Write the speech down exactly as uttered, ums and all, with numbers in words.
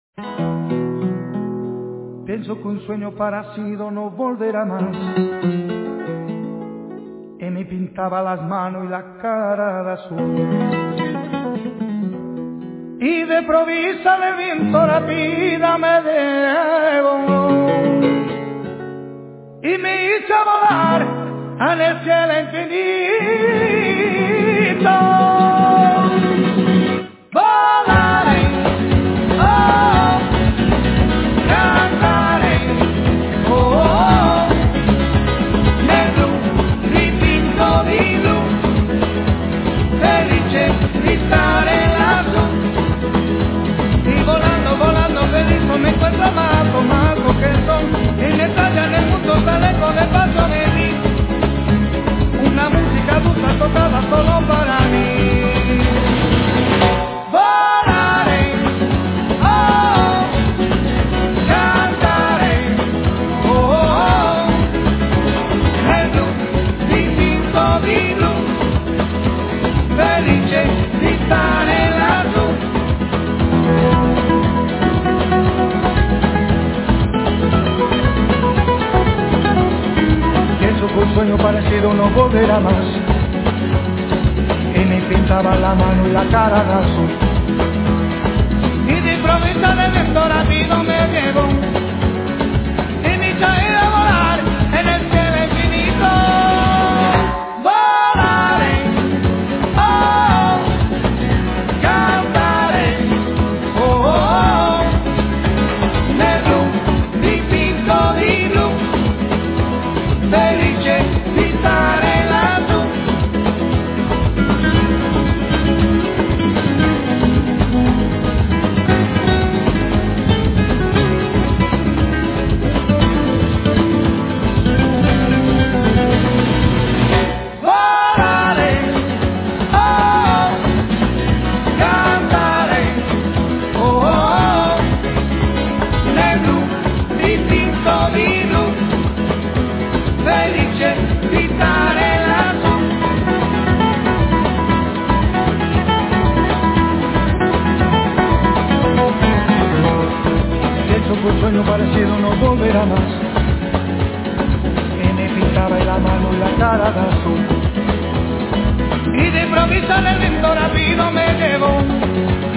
Pienso que un sueño parecido no volverá más. Y me pintaba las manos y la cara de azul. Y de provisa el viento rápida me llevó y me hizo volar en el cielo infinito. Volaré, oh, cantaré, oh, oh, negro, dipinto di luz, felice di stare lassù. Y volando, volando feliz me encuentro amado, amado que son en esta en el mundo tan lejos de paso de mí. Una música dulce tocada solo para mí. Volaré, oh, cantaré, oh, oh, nel blu, dipinto di luz, felice di stare lassù. Un sueño parecido no volverá más. Y me pintaba la mano y la cara de azul. Y de improviso el viento rápido me llevó y me hizo ir a volar en el cielo infinito. Volaré, oh, cantaré, oh, oh, nel blu dipinto di luz, felice di stare lassù. Volare, oh, cantare, oh, oh, nel blu dipinto di luz, felice di stare lassù. Pienso que un sueño parecido no volverá más. Y me pintaba la mano y la cara de azul. Y de improviso el viento rápido me llevó